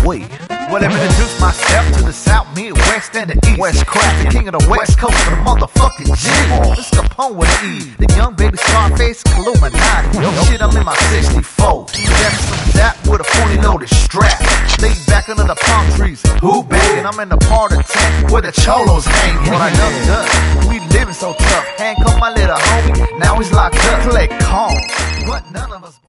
way. Well, let me introduce myself to the South, Midwest, and the East. West Craft, the king of the West Coast, the motherfucking G. It's Capone with an E, the young baby Scarface, Illuminati. Yo, shit, I'm in my 64. That's some zap with a fully loaded strap. Laid back under the palm trees, who banging? I'm in the part of tent where the cholos hang. What I done done, we living so tough. Handcuff my little homie, now he's locked up. Collect calls, but none of us.